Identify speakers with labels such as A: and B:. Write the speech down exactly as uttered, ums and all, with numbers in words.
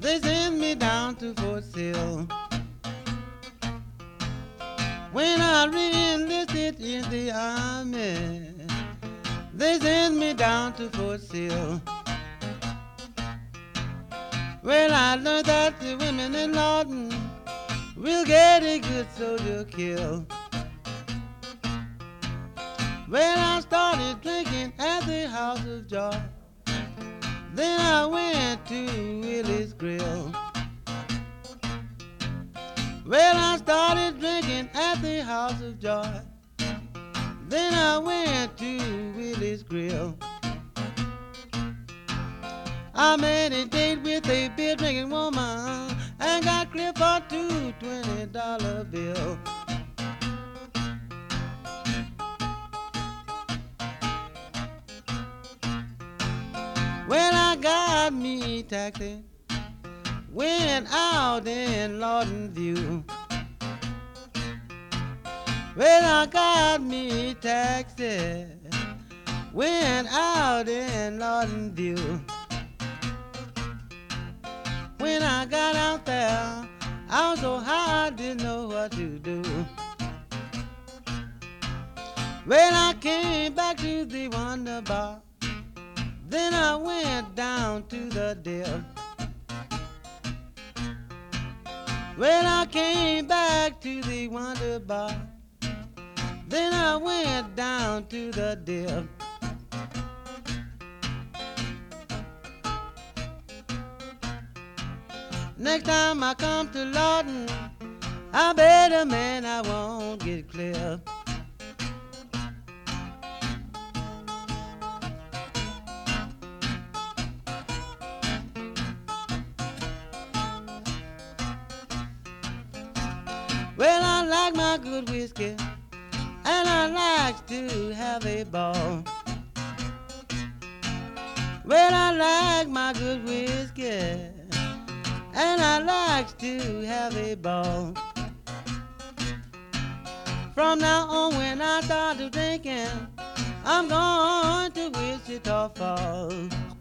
A: They sent me down to Fort Sill. When I re-enlisted in the army, they sent me down to Fort Sill. Well, I learned that the women in Lawton will get a good soldier kill. Well, I started drinking at the House of Joy. Then I went to Willie's Grill. Well, I started drinking at the House of Joy. Then I went to Willie's Grill. I made a date with a beer drinking woman and got clear for two twenty dollar bill. Well, I got me a taxi, went out in Lawton View. Well, I got me a taxi, went out in Lawton View. When I got out there, I was so high I didn't know what to do. Well, I came back to the Wonder Bar. Then I went down to the Dip. Well, I came back to the Wonder Bar. Then I went down to the Dip. Next time I come to Lawton, I bet a man I won't get clear. Well, I like my good whiskey, and I like to have a ball. Well, I like my good whiskey, and I like to have a ball. From now on, when I start to drinking, I'm going to Wichita Falls.